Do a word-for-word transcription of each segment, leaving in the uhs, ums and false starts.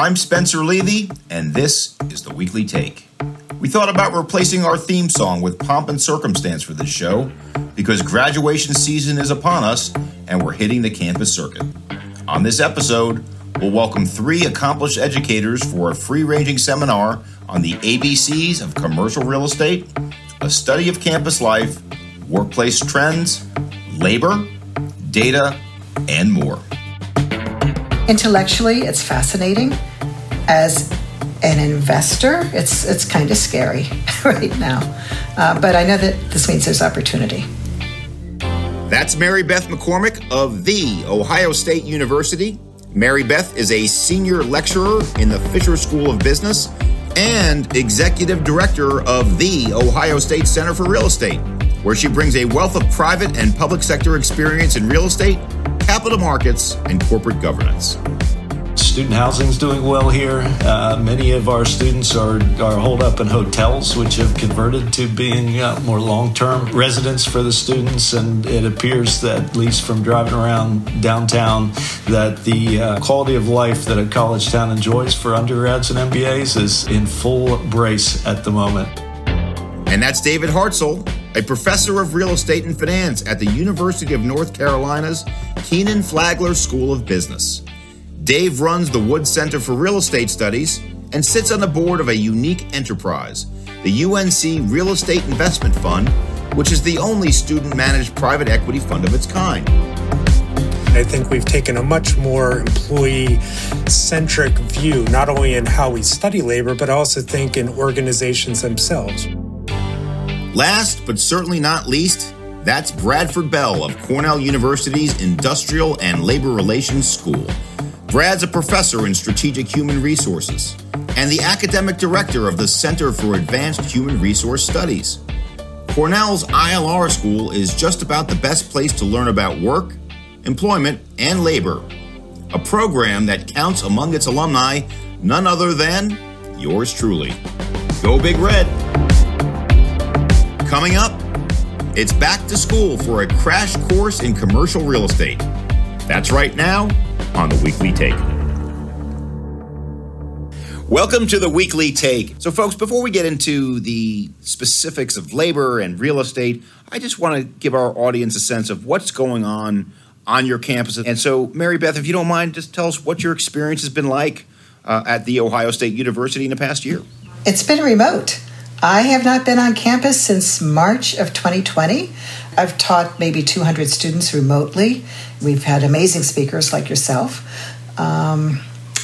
I'm Spencer Levy, and this is the Weekly Take. We thought about replacing our theme song with pomp and circumstance for this show because graduation season is upon us and we're hitting the campus circuit. On this episode, we'll welcome three accomplished educators for a free-ranging seminar on the A B Cs of commercial real estate, a study of campus life, workplace trends, labor, data, and more. Intellectually, it's fascinating. As an investor, it's it's kind of scary right now. Uh, but I know that this means there's opportunity. That's Mary Beth McCormick of The Ohio State University. Mary Beth is a senior lecturer in the Fisher School of Business and executive director of the Ohio State Center for Real Estate, where she brings a wealth of private and public sector experience in real estate, capital markets, and corporate governance. Student housing is doing well here. Uh, many of our students are, are holed up in hotels, which have converted to being uh, more long-term residents for the students. And it appears that, at least from driving around downtown, that the uh, quality of life that a college town enjoys for undergrads and M B As is in full brace at the moment. And that's David Hartzell, a professor of real estate and finance at the University of North Carolina's Kenan Flagler School of Business. Dave runs the Wood Center for Real Estate Studies and sits on the board of a unique enterprise, the U N C Real Estate Investment Fund, which is the only student-managed private equity fund of its kind. I think we've taken a much more employee-centric view, not only in how we study labor, but I also think in organizations themselves. Last, but certainly not least, that's Bradford Bell of Cornell University's Industrial and Labor Relations School. Brad's a professor in strategic human resources and the academic director of the Center for Advanced Human Resource Studies. Cornell's I L R school is just about the best place to learn about work, employment, and labor, a program that counts among its alumni none other than yours truly. Go Big Red! Coming up, it's back to school for a crash course in commercial real estate. That's right now on the Weekly Take. Welcome to the Weekly Take. So folks, before we get into the specifics of labor and real estate, I just want to give our audience a sense of what's going on on your campus. And so, Mary Beth, if you don't mind, just tell us what your experience has been like uh, at The Ohio State University in the past year. It's been remote. I have not been on campus since March of twenty twenty. I've taught maybe two hundred students remotely. We've had amazing speakers like yourself. Um,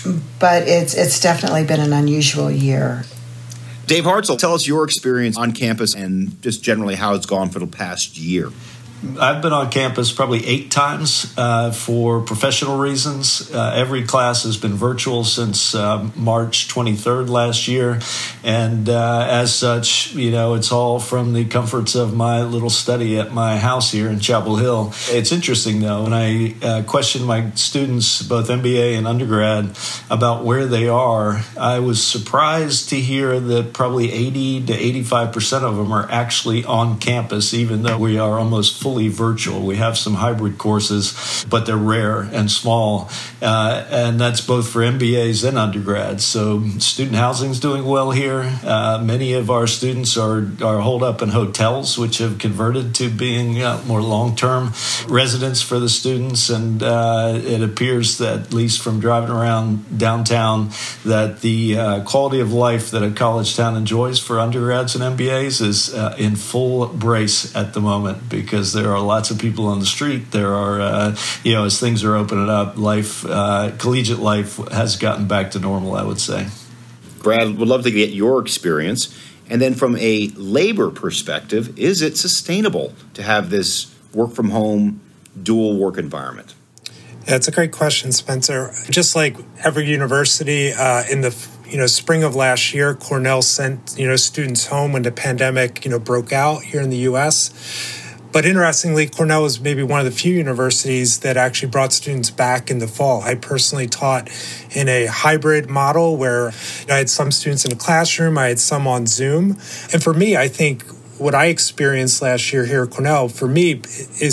but it's it's definitely been an unusual year. Dave Hartzell, tell us your experience on campus and just generally how it's gone for the past year. I've been on campus probably eight times uh, for professional reasons. Uh, every class has been virtual since uh, March twenty-third last year. And uh, as such, you know, it's all from the comforts of my little study at my house here in Chapel Hill. It's interesting, though, when I uh, question my students, both M B A and undergrad, about where they are, I was surprised to hear that probably eighty to eighty-five percent of them are actually on campus, even though we are almost fully virtual. We have some hybrid courses, but they're rare and small, uh, and that's both for M B As and undergrads. So student housing is doing well here. Uh, many of our students are, are holed up in hotels, which have converted to being uh, more long-term residents for the students, and uh, it appears that, at least from driving around downtown, that the uh, quality of life that a college town enjoys for undergrads and M B As is uh, in full brace at the moment, because there are lots of people on the street. There are, uh, you know, as things are opening up, life, uh, collegiate life has gotten back to normal, I would say. Brad, would love to get your experience. And then from a labor perspective, is it sustainable to have this work from home, dual work environment? Yeah, it's a great question, Spencer. Just like every university uh, in the you know spring of last year, Cornell sent you know students home when the pandemic you know broke out here in the U S But interestingly, Cornell was maybe one of the few universities that actually brought students back in the fall. I personally taught in a hybrid model where I had some students in a classroom, I had some on Zoom. And for me, I think what I experienced last year here at Cornell, for me, is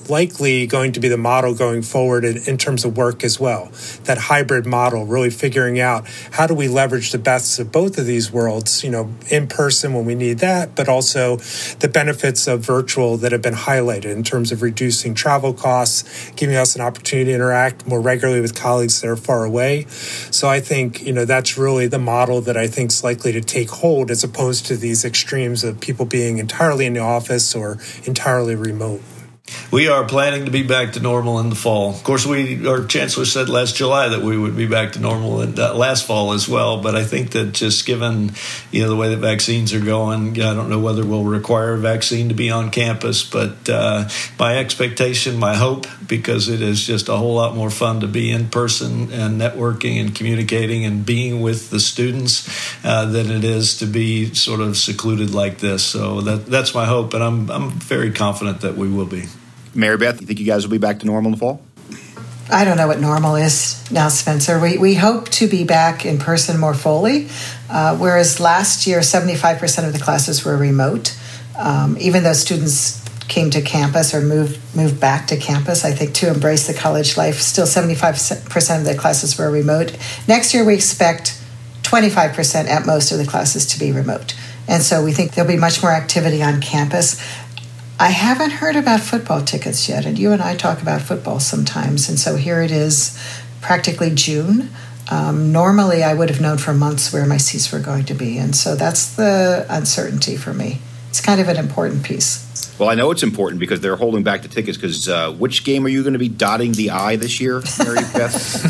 likely going to be the model going forward in, in terms of work as well. That hybrid model, really figuring out how do we leverage the best of both of these worlds, you know, in person when we need that, but also the benefits of virtual that have been highlighted in terms of reducing travel costs, giving us an opportunity to interact more regularly with colleagues that are far away. So I think, you know, that's really the model that I think is likely to take hold, as opposed to these extremes of people being entirely in the office or entirely remote. We are planning to be back to normal in the fall. Of course, we our chancellor said last July that we would be back to normal in, uh, last fall as well. But I think that just given, you know, the way that vaccines are going, I don't know whether we'll require a vaccine to be on campus. But uh, my expectation, my hope, because it is just a whole lot more fun to be in person and networking and communicating and being with the students uh, than it is to be sort of secluded like this. So that that's my hope, and I'm I'm very confident that we will be. Mary Beth, you think you guys will be back to normal in the fall? I don't know what normal is now, Spencer. We we hope to be back in person more fully, uh, whereas last year seventy-five percent of the classes were remote. Um, even though students came to campus or moved moved back to campus, I think, to embrace the college life, still seventy-five percent of the classes were remote. Next year we expect twenty-five percent at most of the classes to be remote. And so we think there'll be much more activity on campus. I haven't heard about football tickets yet, and you and I talk about football sometimes, and so here it is, practically June. Um, normally, I would have known for months where my seats were going to be, and so that's the uncertainty for me. It's kind of an important piece. Well, I know it's important because they're holding back the tickets, because uh, which game are you going to be dotting the I this year, Mary Beth?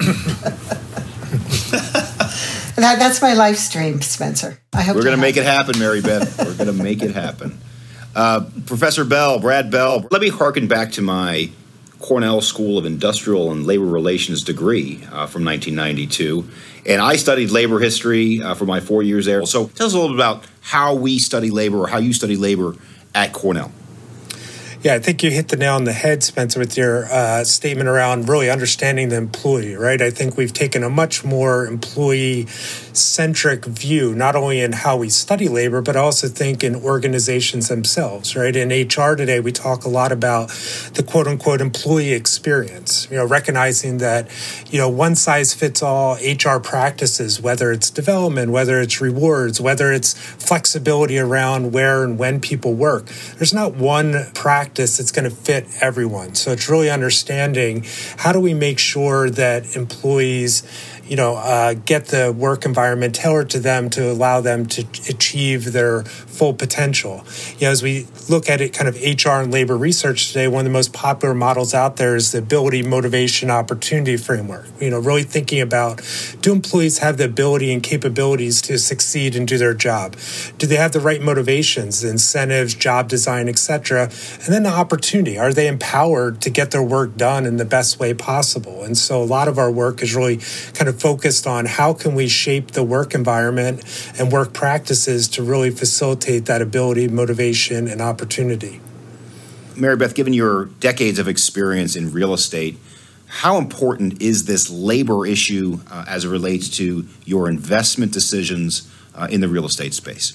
that, that's my live stream, Spencer. I hope We're going to make it. it happen, Mary Beth. We're going to make it happen. Uh, Professor Bell, Brad Bell, let me harken back to my Cornell School of Industrial and Labor Relations degree uh, from nineteen ninety-two. And I studied labor history uh, for my four years there. So tell us a little bit about how we study labor, or how you study labor at Cornell. Yeah, I think you hit the nail on the head, Spencer, with your uh, statement around really understanding the employee, right? I think we've taken a much more employee-centric view, not only in how we study labor, but I also think in organizations themselves, right? In H R today, we talk a lot about the quote-unquote employee experience, you know, recognizing that, you know, one-size-fits-all H R practices, whether it's development, whether it's rewards, whether it's flexibility around where and when people work. There's not one practice that's going to fit everyone. So it's really understanding how do we make sure that employees, you know, uh, get the work environment tailored to them to allow them to achieve their full potential. You know, as we look at it, kind of H R and labor research today, one of the most popular models out there is the ability, motivation, opportunity framework. You know, really thinking about, do employees have the ability and capabilities to succeed and do their job? Do they have the right motivations, incentives, job design, et cetera? And then the opportunity. Are they empowered to get their work done in the best way possible? And so a lot of our work is really kind of focused on how can we shape the work environment and work practices to really facilitate that ability, motivation, and opportunity. Mary Beth, given your decades of experience in real estate, how important is this labor issue uh, as it relates to your investment decisions uh, in the real estate space?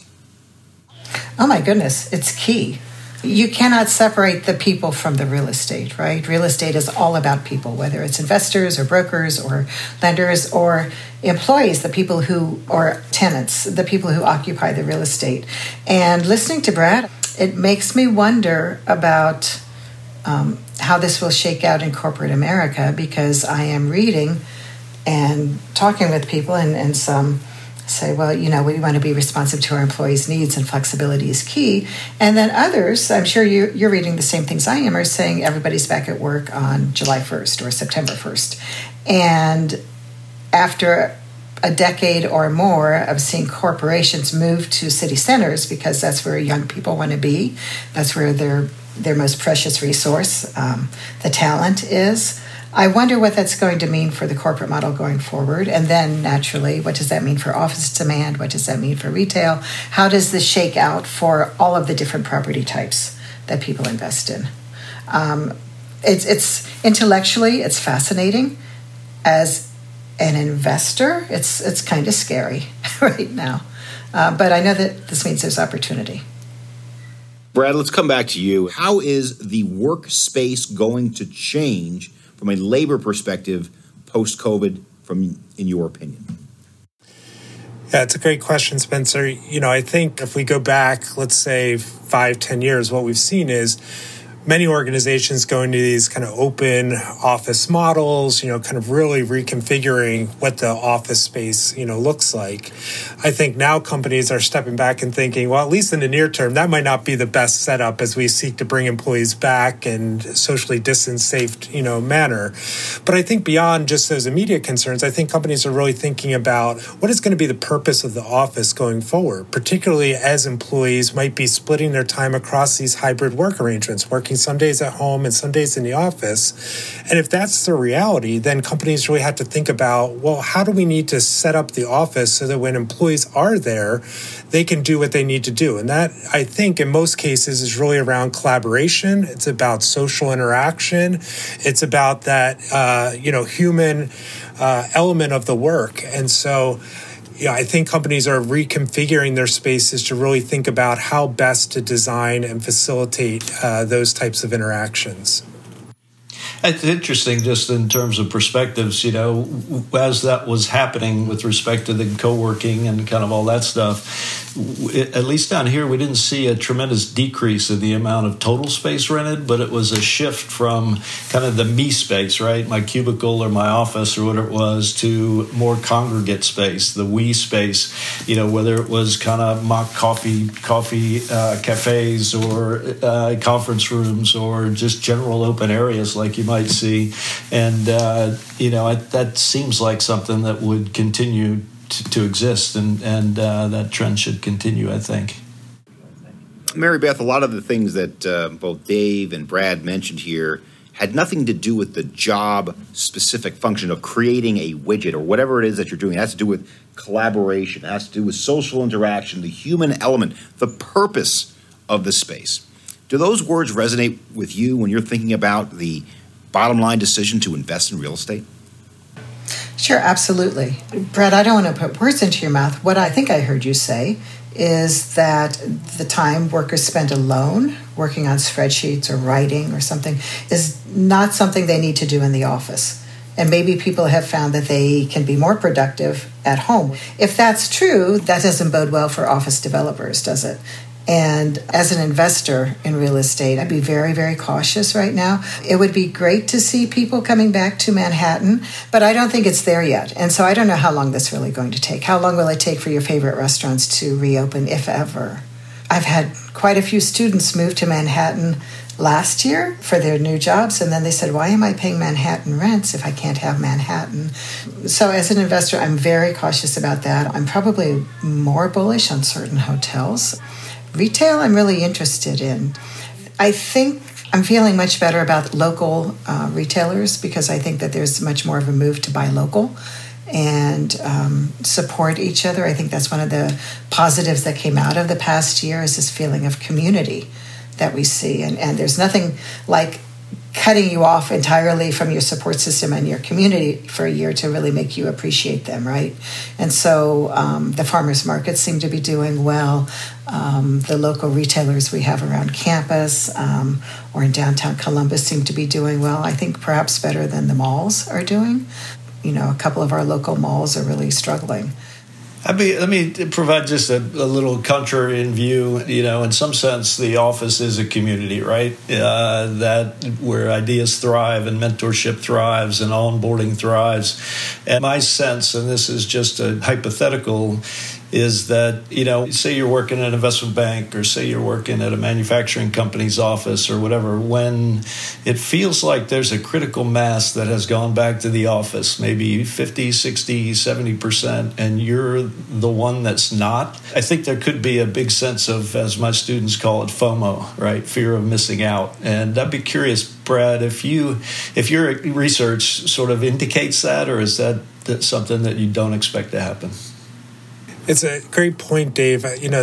Oh my goodness, it's key. You cannot separate the people from the real estate, right? Real estate is all about people, whether it's investors or brokers or lenders or employees, the people who, or tenants, the people who occupy the real estate. And listening to Brad, it makes me wonder about um, how this will shake out in corporate America, because I am reading and talking with people, and, and some say, well, you know, we want to be responsive to our employees' needs and flexibility is key. And then others, I'm sure you, you're reading the same things I am, are saying everybody's back at work on July first or September first. And after a decade or more of seeing corporations move to city centers, because that's where young people want to be, that's where their their most precious resource, um, the talent, is. I wonder what that's going to mean for the corporate model going forward. And then, naturally, what does that mean for office demand? What does that mean for retail? How does this shake out for all of the different property types that people invest in? Um, it's, it's intellectually, it's fascinating. As an investor, it's it's kind of scary right now. Uh, but I know that this means there's opportunity. Brad, let's come back to you. How is the workspace going to change from a labor perspective post-COVID, from in your opinion? Yeah, it's a great question, Spencer. You know, I think if we go back, let's say five, ten years, what we've seen is many organizations going to these kind of open office models, you know, kind of really reconfiguring what the office space, you know, looks like. I think now companies are stepping back and thinking, well, at least in the near term, that might not be the best setup as we seek to bring employees back in socially distanced, safe, you know, manner. But I think beyond just those immediate concerns, I think companies are really thinking about what is going to be the purpose of the office going forward, particularly as employees might be splitting their time across these hybrid work arrangements, working some days at home and some days in the office. And if that's the reality, then companies really have to think about, well, how do we need to set up the office so that when employees are there, they can do what they need to do? And that, I think, in most cases is really around collaboration. It's about social interaction. It's about that, uh, you know, human uh, element of the work. And so, yeah, I think companies are reconfiguring their spaces to really think about how best to design and facilitate uh, those types of interactions. It's interesting just in terms of perspectives, you know, as that was happening with respect to the co-working and kind of all that stuff, it, at least down here, we didn't see a tremendous decrease in the amount of total space rented, but it was a shift from kind of the me space, right, my cubicle or my office or whatever it was, to more congregate space, the we space, you know, whether it was kind of mock coffee, coffee uh, cafes or uh, conference rooms or just general open areas like you might see. And, uh, you know, I, that seems like something that would continue to, to exist, and, and uh, that trend should continue, I think. Mary Beth, a lot of the things that uh, both Dave and Brad mentioned here had nothing to do with the job-specific function of creating a widget or whatever it is that you're doing. It has to do with collaboration. It has to do with social interaction, the human element, the purpose of the space. Do those words resonate with you when you're thinking about the bottom line decision to invest in real estate? Sure, absolutely. Brad, I don't want to put words into your mouth. What I think I heard you say is that the time workers spend alone working on spreadsheets or writing or something is not something they need to do in the office. And maybe people have found that they can be more productive at home. If that's true, that doesn't bode well for office developers, does it? And as an investor in real estate, I'd be very, very cautious right now. It would be great to see people coming back to Manhattan, but I don't think it's there yet. And so I don't know how long this is really going to take. How long will it take for your favorite restaurants to reopen, if ever? I've had quite a few students move to Manhattan last year for their new jobs, and then they said, why am I paying Manhattan rents if I can't have Manhattan? So as an investor, I'm very cautious about that. I'm probably more bullish on certain hotels. Retail, I'm really interested in. I think I'm feeling much better about local uh, retailers because I think that there's much more of a move to buy local and um, support each other. I think that's one of the positives that came out of the past year is this feeling of community that we see. And, and there's nothing like cutting you off entirely from your support system and your community for a year to really make you appreciate them, right? And so um, the farmers markets seem to be doing well. Um, the local retailers we have around campus um, or in downtown Columbus seem to be doing well. I think perhaps better than the malls are doing. You know, a couple of our local malls are really struggling. I mean, let me provide just a, a little contrarian view. You know, in some sense, the office is a community, right? Uh, that where ideas thrive and mentorship thrives and onboarding thrives. And my sense, and this is just a hypothetical, is that, you know, say you're working at an investment bank or say you're working at a manufacturing company's office or whatever, when it feels like there's a critical mass that has gone back to the office, maybe fifty, sixty, seventy percent, and you're the one that's not, I think there could be a big sense of, as my students call it, FOMO, right? Fear of missing out. And I'd be curious, Brad, if you, if your research sort of indicates that, or is that something that you don't expect to happen? It's a great point, Dave. You know,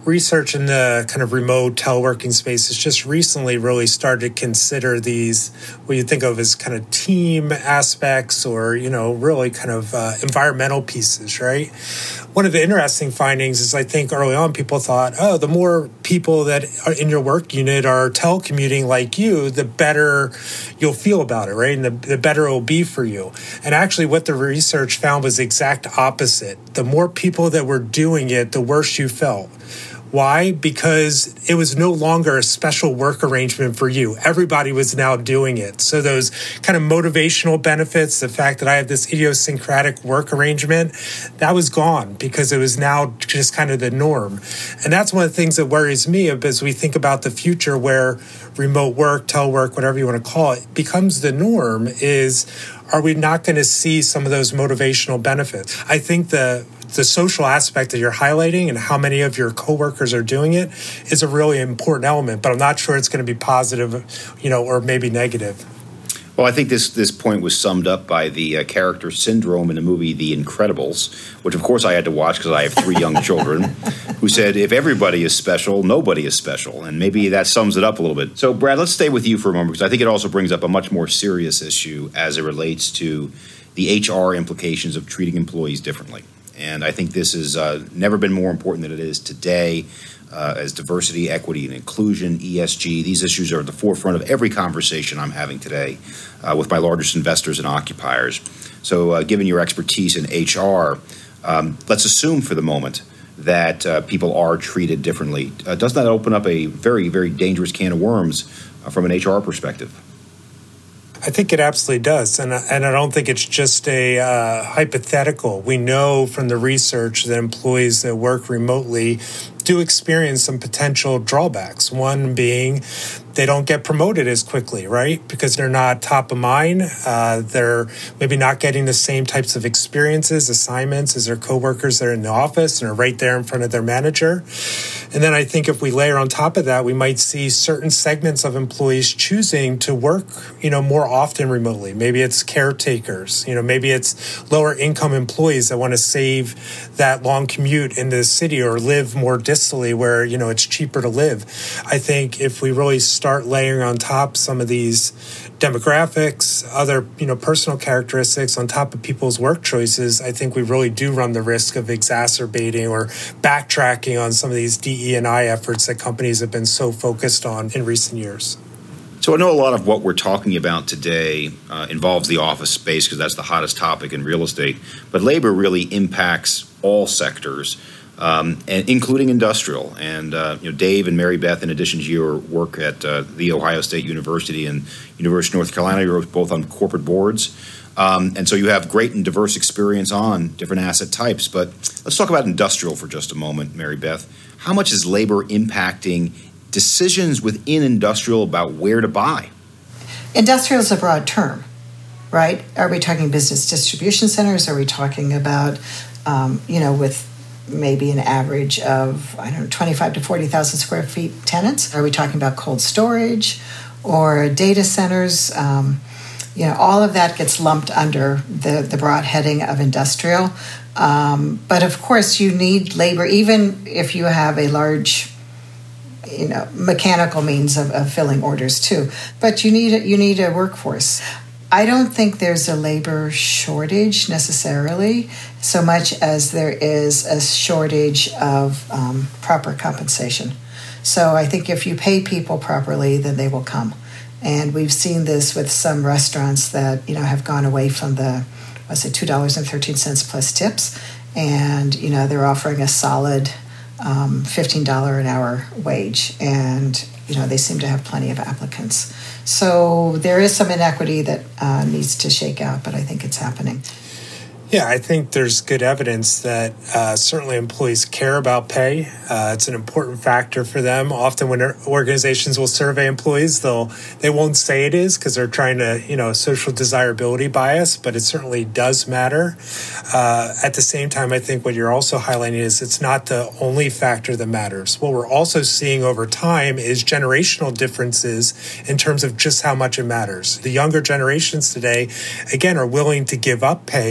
research in the kind of remote teleworking space has just recently really started to consider these, what you think of as kind of team aspects or, you know, really kind of uh, environmental pieces, right? One of the interesting findings is I think early on people thought, oh, the more people that are in your work unit are telecommuting like you, the better you'll feel about it, right? And the, the better it will be for you. And actually what the research found was the exact opposite. The more people that were doing it, the worse you felt. Why? Because it was no longer a special work arrangement for you. Everybody was now doing it. So those kind of motivational benefits, the fact that I have this idiosyncratic work arrangement, that was gone because it was now just kind of the norm. And that's one of the things that worries me as we think about the future where remote work, telework, whatever you want to call it, becomes the norm is, are we not going to see some of those motivational benefits? I think the the social aspect that you're highlighting and how many of your coworkers are doing it is a really important element, but I'm not sure it's going to be positive, you know, or maybe negative. Well, I think this this point was summed up by the uh, character syndrome in the movie The Incredibles, which, of course, I had to watch because I have three young children, who said, if everybody is special, nobody is special. And maybe that sums it up a little bit. So, Brad, let's stay with you for a moment because I think it also brings up a much more serious issue as it relates to the H R implications of treating employees differently. And I think this has uh, never been more important than it is today. Uh, as diversity, equity, and inclusion, E S G, these issues are at the forefront of every conversation I'm having today uh, with my largest investors and occupiers. So uh, given your expertise in H R, um, let's assume for the moment that uh, people are treated differently. Uh, doesn't that open up a very, very dangerous can of worms uh, from an H R perspective? I think it absolutely does. And, and I don't think it's just a uh, hypothetical. We know from the research that employees that work remotely do experience some potential drawbacks. One being they don't get promoted as quickly, right? Because they're not top of mind. Uh, they're maybe not getting the same types of experiences, assignments as their coworkers that are in the office and are right there in front of their manager. And then I think if we layer on top of that, we might see certain segments of employees choosing to work, you know, more often remotely. Maybe it's caretakers, you know, maybe it's lower income employees that want to save that long commute in the city or live more distantly where, you know, it's cheaper to live. I think if we really start layering on top some of these demographics, other, you know, personal characteristics on top of people's work choices, I think we really do run the risk of exacerbating or backtracking on some of these D E and I efforts that companies have been so focused on in recent years. So I know a lot of what we're talking about today uh, involves the office space because that's the hottest topic in real estate, but labor really impacts all sectors. Um, and including industrial. And, uh, you know, Dave and Mary Beth, in addition to your work at uh, The Ohio State University and University of North Carolina, you're both on corporate boards. Um, and so you have great and diverse experience on different asset types. But let's talk about industrial for just a moment, Mary Beth. How much is labor impacting decisions within industrial about where to buy? Industrial is a broad term, right? Are we talking business distribution centers? Are we talking about, um, you know, with maybe an average of, I don't know, twenty-five to forty thousand square feet tenants? Are we talking about cold storage or data centers? Um, you know, all of that gets lumped under the, the broad heading of industrial. Um, but of course, you need labor, even if you have a large, you know, mechanical means of, of filling orders too. But you need a, you need a workforce. I don't think there's a labor shortage necessarily, so much as there is a shortage of um, proper compensation. So I think if you pay people properly, then they will come. And we've seen this with some restaurants that, you know, have gone away from the, what's it, two dollars and thirteen cents plus tips. And, you know, they're offering a solid um, fifteen dollars an hour wage. And, you know, they seem to have plenty of applicants. So there is some inequity that uh, needs to shake out, but I think it's happening. Yeah, I think there's good evidence that uh, certainly employees care about pay. Uh, it's an important factor for them. Often when organizations will survey employees, they'll they won't say it is because they're trying to, you know, social desirability bias, but it certainly does matter. Uh, at the same time, I think what you're also highlighting is it's not the only factor that matters. What we're also seeing over time is generational differences in terms of just how much it matters. The younger generations today, again, are willing to give up pay for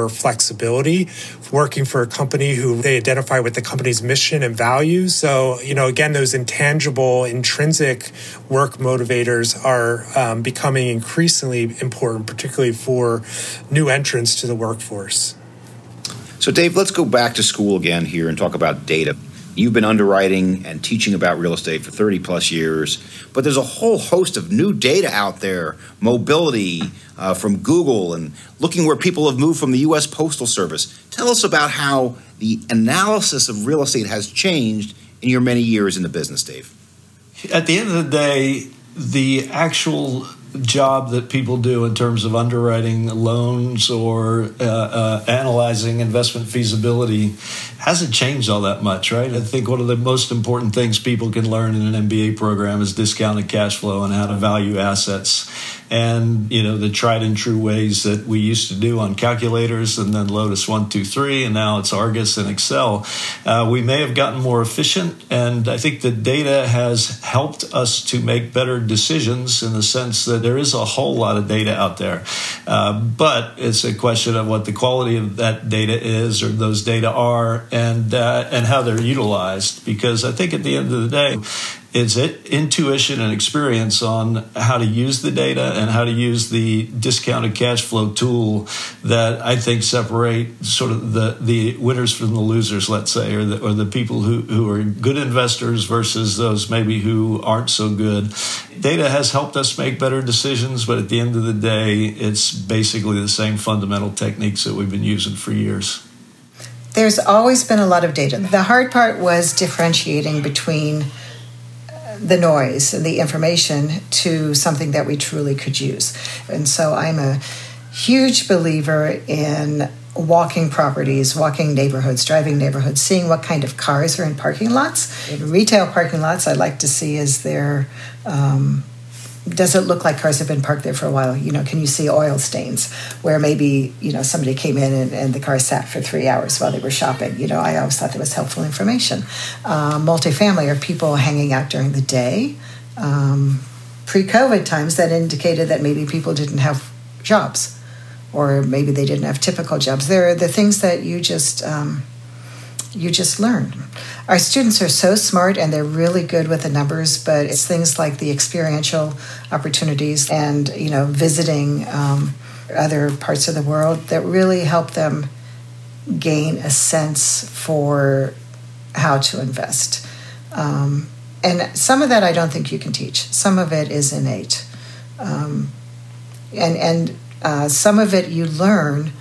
for flexibility, working for a company who they identify with the company's mission and values. So, you know, again, those intangible, intrinsic work motivators are um, becoming increasingly important, particularly for new entrants to the workforce. So, Dave, let's go back to school again here and talk about data. You've been underwriting and teaching about real estate for thirty plus years, but there's a whole host of new data out there, mobility uh, from Google and looking where people have moved from the U S Postal Service. Tell us about how the analysis of real estate has changed in your many years in the business, Dave. At the end of the day, the actual job that people do in terms of underwriting loans or uh, uh, analyzing investment feasibility hasn't changed all that much, right? I think one of the most important things people can learn in an M B A program is discounted cash flow and how to value assets. And, you know, the tried and true ways that we used to do on calculators and then Lotus one, two, three, and now it's Argus and Excel. Uh, we may have gotten more efficient, and I think the data has helped us to make better decisions in the sense that there is a whole lot of data out there. Uh, but it's a question of what the quality of that data is or those data are and uh, and how they're utilized. Because I think at the end of the day, it's intuition and experience on how to use the data and how to use the discounted cash flow tool that I think separate sort of the, the winners from the losers, let's say, or the, or the people who, who are good investors versus those maybe who aren't so good. Data has helped us make better decisions, but at the end of the day, it's basically the same fundamental techniques that we've been using for years. There's always been a lot of data. The hard part was differentiating between the noise and the information to something that we truly could use. And so I'm a huge believer in walking properties, walking neighborhoods, driving neighborhoods, seeing what kind of cars are in parking lots. In retail parking lots, I like to see is there, um, does it look like cars have been parked there for a while? You know, can you see oil stains where maybe, you know, somebody came in and, and the car sat for three hours while they were shopping? You know, I always thought that was helpful information. Uh, multifamily are people hanging out during the day. Um, pre-COVID times, that indicated that maybe people didn't have jobs or maybe they didn't have typical jobs. There are the things that you just... Um, you just learn. Our students are so smart and they're really good with the numbers, but it's things like the experiential opportunities and, you know, visiting um, other parts of the world that really help them gain a sense for how to invest. Um, and some of that I don't think you can teach. Some of it is innate. Um, and and uh, some of it you learn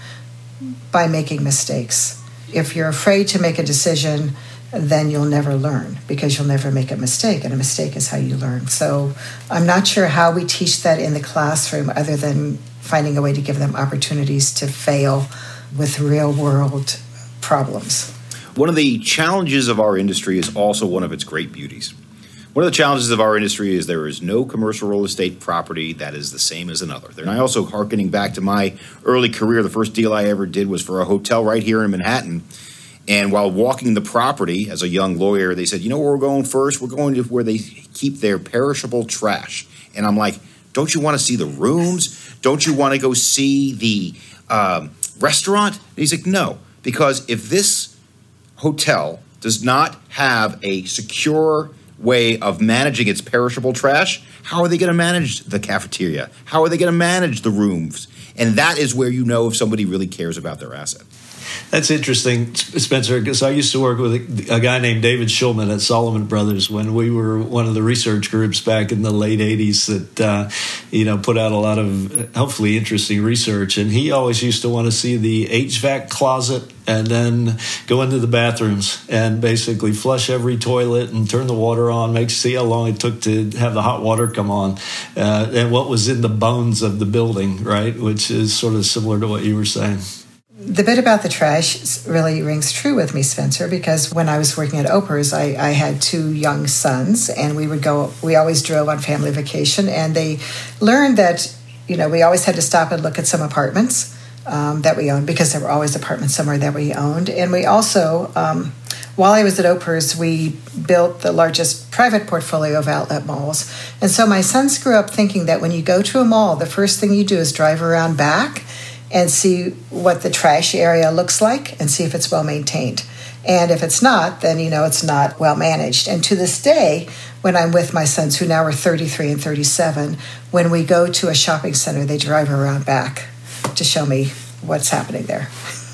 by making mistakes. If you're afraid to make a decision, then you'll never learn because you'll never make a mistake, and a mistake is how you learn. So I'm not sure how we teach that in the classroom other than finding a way to give them opportunities to fail with real-world problems. One of the challenges of our industry is also one of its great beauties. One of the challenges of our industry is there is no commercial real estate property that is the same as another. And I also, hearkening back to my early career, the first deal I ever did was for a hotel right here in Manhattan. And while walking the property as a young lawyer, they said, you know where we're going first? We're going to where they keep their perishable trash. And I'm like, don't you want to see the rooms? Don't you want to go see the um, restaurant? And he's like, no, because if this hotel does not have a secure way of managing its perishable trash, how are they going to manage the cafeteria? How are they going to manage the rooms? And that is where you know if somebody really cares about their asset. That's interesting, Spencer, because I used to work with a, a guy named David Schulman at Solomon Brothers when we were one of the research groups back in the late eighties that, uh, you know, put out a lot of hopefully interesting research. And he always used to want to see the H V A C closet and then go into the bathrooms and basically flush every toilet and turn the water on, make see how long it took to have the hot water come on, uh, and what was in the bones of the building, right, which is sort of similar to what you were saying. The bit about the trash really rings true with me, Spencer, because when I was working at Opers, I, I had two young sons, and we would go, we always drove on family vacation, and they learned that, you know, we always had to stop and look at some apartments um, that we owned, because there were always apartments somewhere that we owned. And we also, um, while I was at Opers, we built the largest private portfolio of outlet malls. And so my sons grew up thinking that when you go to a mall, the first thing you do is drive around back and see what the trash area looks like and see if it's well maintained. And if it's not, then you know it's not well managed. And to this day, when I'm with my sons, who now are thirty-three and thirty-seven, when we go to a shopping center, they drive around back to show me what's happening there.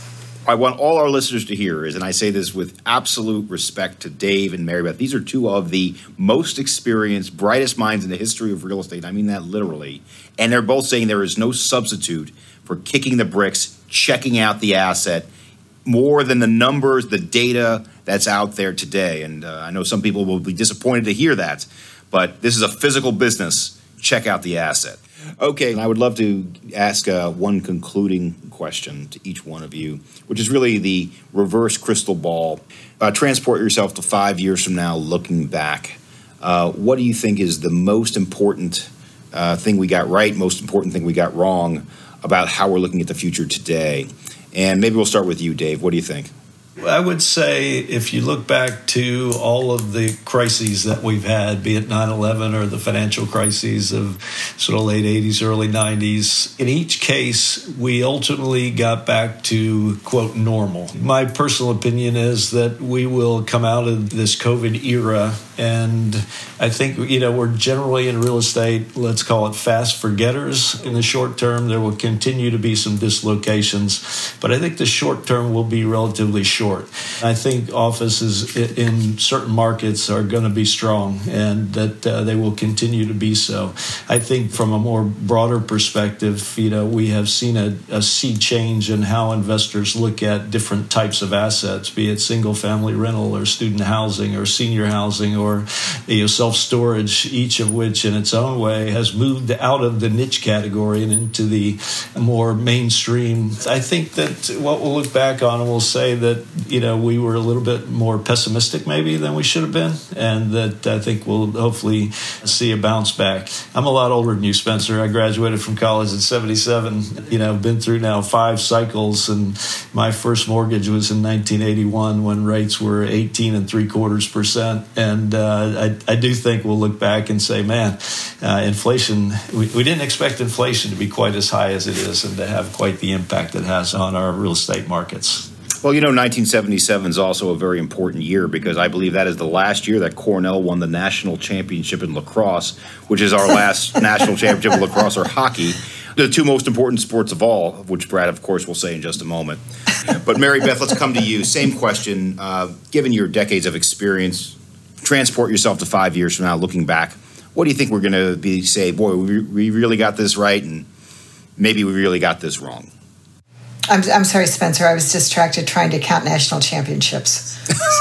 I want all our listeners to hear is, and I say this with absolute respect to Dave and Mary Beth, these are two of the most experienced, brightest minds in the history of real estate. I mean that literally. And they're both saying there is no substitute for kicking the bricks, checking out the asset, more than the numbers, the data that's out there today. And uh, I know some people will be disappointed to hear that, but this is a physical business. Check out the asset. Okay, and I would love to ask uh, one concluding question to each one of you, which is really the reverse crystal ball. Uh, transport yourself to five years from now, looking back. Uh, what do you think is the most important uh, thing we got right, most important thing we got wrong about how we're looking at the future today? And maybe we'll start with you, Dave. What do you think? I would say if you look back to all of the crises that we've had, be it nine eleven or the financial crises of sort of late eighties, early nineties, in each case, we ultimately got back to, quote, normal. My personal opinion is that we will come out of this COVID era, and I think, you know, we're generally in real estate, let's call it fast forgetters. In the short term, there will continue to be some dislocations, but I think the short term will be relatively short. I think offices in certain markets are going to be strong, and that uh, they will continue to be so. I think from a more broader perspective, you know, we have seen a, a sea change in how investors look at different types of assets, be it single-family rental or student housing or senior housing or, you know, self-storage, each of which in its own way has moved out of the niche category and into the more mainstream. I think that what we'll look back on and we'll say that, you know, we were a little bit more pessimistic maybe than we should have been, and that I think we'll hopefully see a bounce back. I'm a lot older than you, Spencer. I graduated from college in seventy-seven. You know, I've been through now five cycles, and my first mortgage was in nineteen eighty-one when rates were eighteen and three quarters percent. And uh, I, I do think we'll look back and say, man, uh, inflation, we, we didn't expect inflation to be quite as high as it is and to have quite the impact it has on our real estate markets. Well, you know, nineteen seventy-seven is also a very important year because I believe that is the last year that Cornell won the national championship in lacrosse, which is our last national championship in lacrosse or hockey, the two most important sports of all, which Brad, of course, will say in just a moment. But Mary Beth, let's come to you. Same question. Uh, given your decades of experience, transport yourself to five years from now, looking back, what do you think we're going to be say, boy, we, we really got this right, and maybe we really got this wrong? I'm, I'm sorry, Spencer. I was distracted trying to count national championships. So,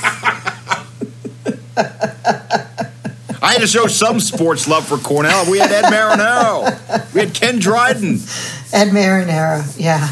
I had to show some sports love for Cornell. We had Ed Marinaro. We had Ken Dryden. Ed Marinaro, yeah.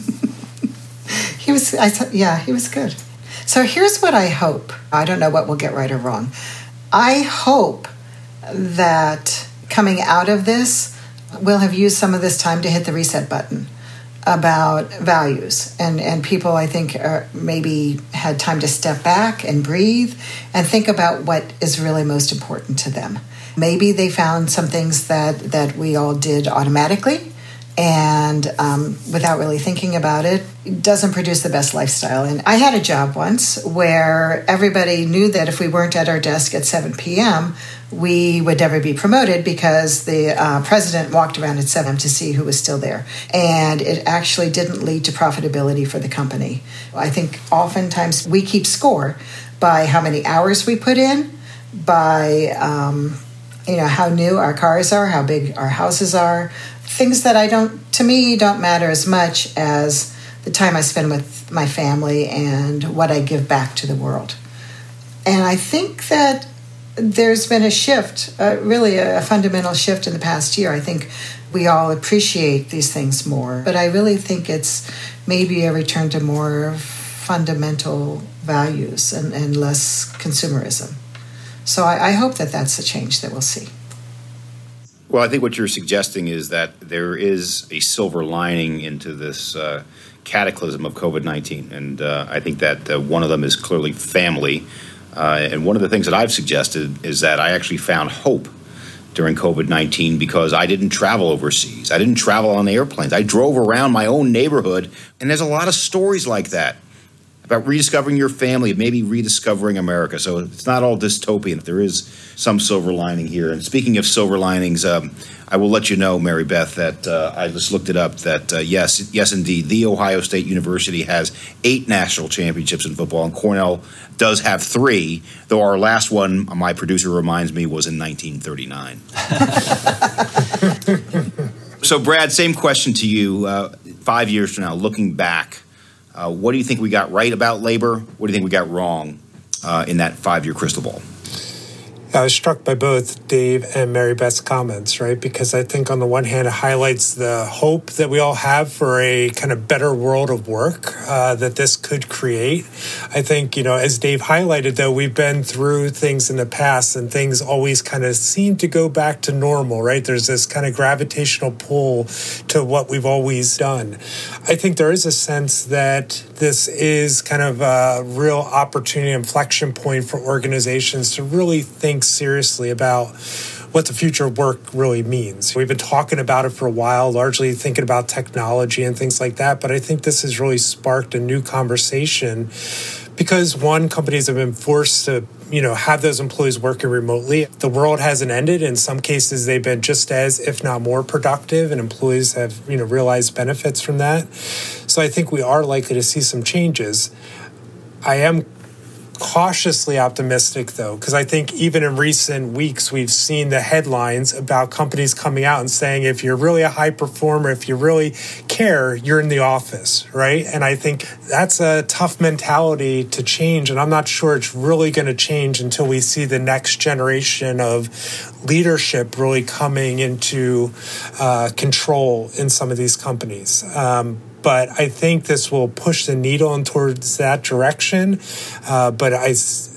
he was, I th- yeah, he was good. So here's what I hope. I don't know what we'll get right or wrong. I hope that coming out of this, we'll have used some of this time to hit the reset button about values, and, and people, I think, are maybe had time to step back and breathe and think about what is really most important to them. Maybe they found some things that, that we all did automatically and um, without really thinking about it, it doesn't produce the best lifestyle. And I had a job once where everybody knew that if we weren't at our desk at seven p.m., we would never be promoted because the uh, president walked around at seven to see who was still there. And it actually didn't lead to profitability for the company. I think oftentimes we keep score by how many hours we put in, by um, you know how new our cars are, how big our houses are, things that I don't, to me, don't matter as much as the time I spend with my family and what I give back to the world. And I think that there's been a shift, uh, really a, a fundamental shift in the past year. I think we all appreciate these things more, but I really think it's maybe a return to more fundamental values and, and less consumerism. So I, I hope that that's a change that we'll see. Well, I think what you're suggesting is that there is a silver lining into this uh, cataclysm of COVID nineteen, and uh, I think that uh, one of them is clearly family. Uh, and one of the things that I've suggested is that I actually found hope during COVID nineteen because I didn't travel overseas. I didn't travel on airplanes. I drove around my own neighborhood, and there's a lot of stories like that about rediscovering your family, maybe rediscovering America. So it's not all dystopian. There is some silver lining here. And speaking of silver linings, um, I will let you know, Mary Beth, that uh, I just looked it up, that uh, yes, yes, indeed, The Ohio State University has eight national championships in football, and Cornell does have three, though our last one, my producer reminds me, was in nineteen thirty-nine. So, Brad, same question to you. Uh, five years from now, looking back, Uh, what do you think we got right about labor? What do you think we got wrong uh, in that five-year crystal ball? I was struck by both Dave and Mary Beth's comments, right? Because I think on the one hand, it highlights the hope that we all have for a kind of better world of work uh, that this could create. I think, you know, as Dave highlighted, though, we've been through things in the past and things always kind of seem to go back to normal, right? There's this kind of gravitational pull to what we've always done. I think there is a sense that this is kind of a real opportunity inflection point for organizations to really think seriously about what the future of work really means. We've been talking about it for a while, largely thinking about technology and things like that, but I think this has really sparked a new conversation because, one, companies have been forced to, you know, have those employees working remotely. The world hasn't ended. In some cases, they've been just as, if not more, productive, and employees have, you know, realized benefits from that. So I think we are likely to see some changes. I am cautiously optimistic, though, because I think even in recent weeks, we've seen the headlines about companies coming out and saying, if you're really a high performer, if you really care, you're in the office, right? And I think that's a tough mentality to change, and I'm not sure it's really going to change until we see the next generation of leadership really coming into uh, control in some of these companies. Um, But I think this will push the needle in towards that direction. Uh, but I,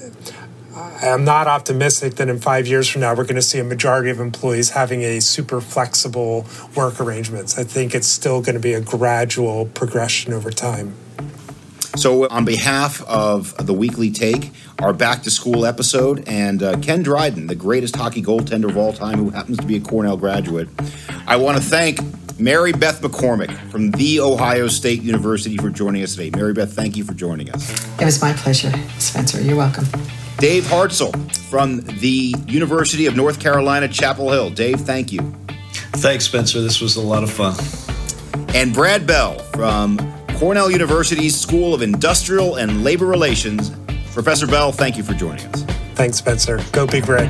I'm not optimistic that in five years from now, we're going to see a majority of employees having a super flexible work arrangements. I think it's still going to be a gradual progression over time. So on behalf of the Weekly Take, our back-to-school episode, and uh, Ken Dryden, the greatest hockey goaltender of all time, who happens to be a Cornell graduate, I want to thank Mary Beth McCormick from The Ohio State University for joining us today. Mary Beth, thank you for joining us. It was my pleasure, Spencer. You're welcome. Dave Hartzell from the University of North Carolina, Chapel Hill. Dave, thank you. Thanks, Spencer. This was a lot of fun. And Brad Bell from Cornell University's School of Industrial and Labor Relations. Professor Bell, thank you for joining us. Thanks, Spencer. Go Big Red.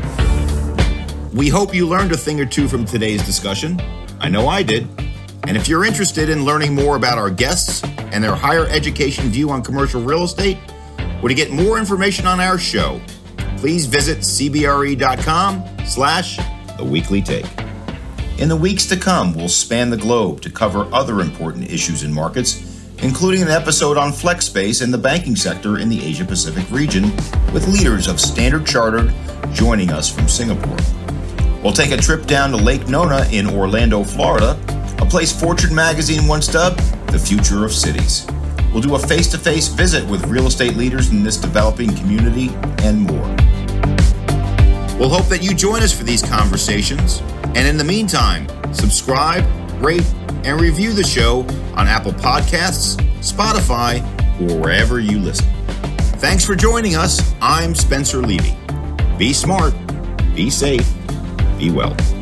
We hope you learned a thing or two from today's discussion. I know I did. And if you're interested in learning more about our guests and their higher education view on commercial real estate, or to get more information on our show, please visit cbre.com slash the weekly take. In the weeks to come, we'll span the globe to cover other important issues and markets, including an episode on flex space and the banking sector in the Asia-Pacific region, with leaders of Standard Chartered joining us from Singapore. We'll take a trip down to Lake Nona in Orlando, Florida, a place Fortune magazine once dubbed the future of cities. We'll do a face-to-face visit with real estate leaders in this developing community and more. We'll hope that you join us for these conversations. And in the meantime, subscribe, rate, and review the show on Apple Podcasts, Spotify, or wherever you listen. Thanks for joining us. I'm Spencer Levy. Be smart, be safe, be well.